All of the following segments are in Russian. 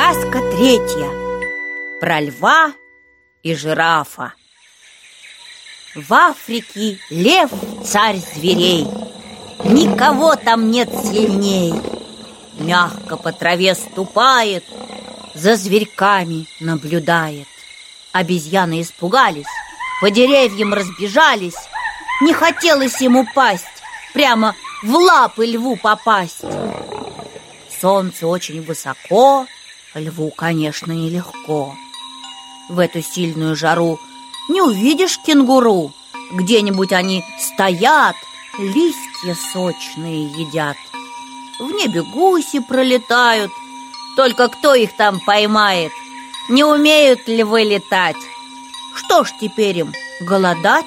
Сказка третья. Про льва и жирафа. В Африке лев царь зверей. Никого там нет сильней. Мягко по траве ступает, за зверьками наблюдает. Обезьяны испугались, по деревьям разбежались. Не хотелось им упасть, прямо в лапы льву попасть. Солнце очень высоко, льву, конечно, нелегко. В эту сильную жару не увидишь кенгуру. Где-нибудь они стоят, листья сочные едят. В небе гуси пролетают, только кто их там поймает? Не умеют львы летать. Что ж теперь им, голодать?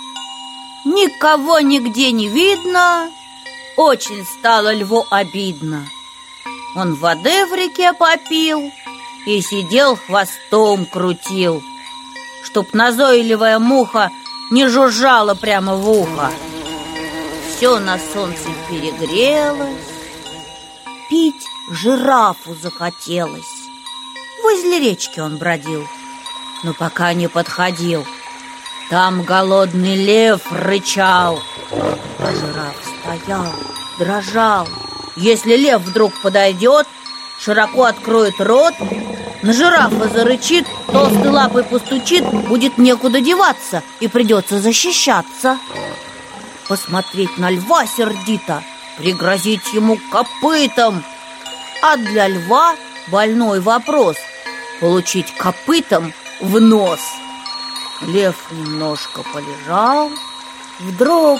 Никого нигде не видно. Очень стало льву обидно. Он воды в реке попил и сидел хвостом крутил, чтоб назойливая муха не жужжала прямо в ухо. Все на солнце перегрелось, пить жирафу захотелось. Возле речки он бродил, но пока не подходил. Там голодный лев рычал, а жираф стоял, дрожал. Если лев вдруг подойдет, широко откроет рот, на жирафа зарычит, толстой лапой постучит, будет некуда деваться и придется защищаться. Посмотреть на льва сердито, пригрозить ему копытом. А для льва больной вопрос — получить копытом в нос. Лев немножко полежал, вдруг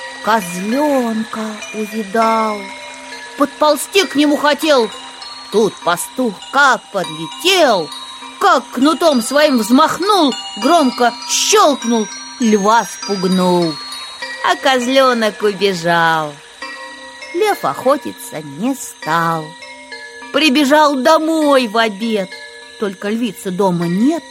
козленка увидал. Подползти к нему хотел. Тут пастух как подлетел, как кнутом своим взмахнул, громко щелкнул, льва спугнул. А козленок убежал. Лев охотиться не стал. Прибежал домой в обед, только львицы дома нет.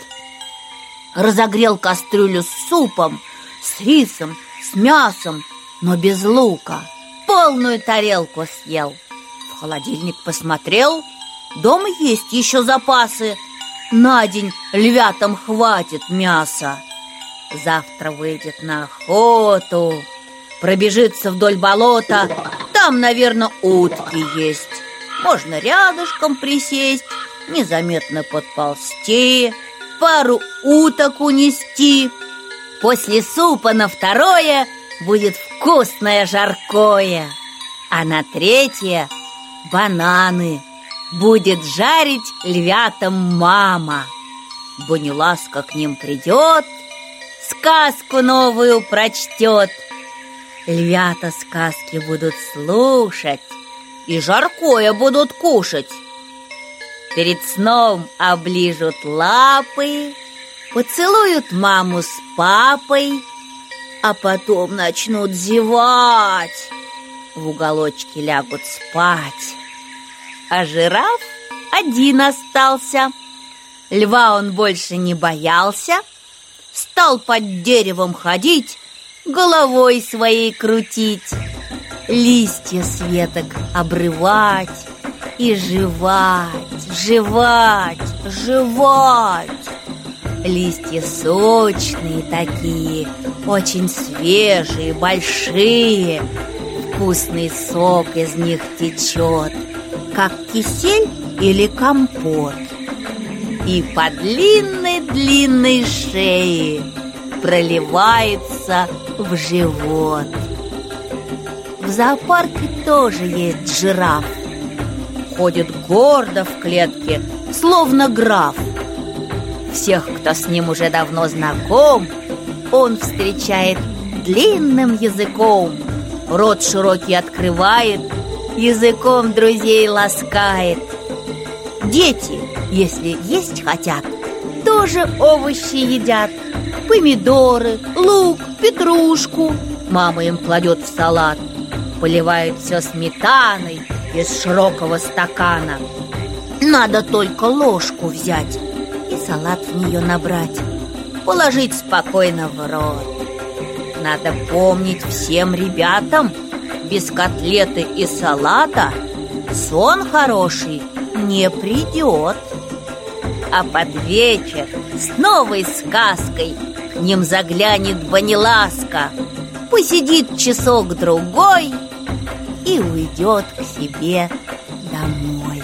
Разогрел кастрюлю с супом, с рисом, с мясом, но без лука. Полную тарелку съел. В холодильник посмотрел, дома есть еще запасы. На день львятам хватит мяса. Завтра выйдет на охоту, пробежится вдоль болота. Там, наверное, утки есть. Можно рядышком присесть, незаметно подползти, пару уток унести. После супа на второе будет вкусное жаркое, а на третье — бананы будет жарить львятам мама. Буниласка к ним придет, сказку новую прочтет. Львята сказки будут слушать и жаркое будут кушать. Перед сном оближут лапы, поцелуют маму с папой, а потом начнут зевать, в уголочке лягут спать. А жираф один остался. Льва он больше не боялся, стал под деревом ходить, головой своей крутить, листья с веток обрывать и жевать, жевать, жевать. Листья сочные такие, очень свежие, большие. Вкусный сок из них течет, как кисель или компот. И по длинной-длинной шее проливается в живот. В зоопарке тоже есть жираф. Ходит гордо в клетке, словно граф. Всех, кто с ним уже давно знаком, он встречает длинным языком. Рот широкий открывает, языком друзей ласкает. Дети, если есть хотят, тоже овощи едят. Помидоры, лук, петрушку мама им кладет в салат. Поливает все сметаной из широкого стакана. Надо только ложку взять и салат в нее набрать, положить спокойно в рот. Надо помнить всем ребятам: без котлеты и салата сон хороший не придет. А под вечер с новой сказкой к ним заглянет Ваниласка, посидит часок-другой и уйдет к себе домой.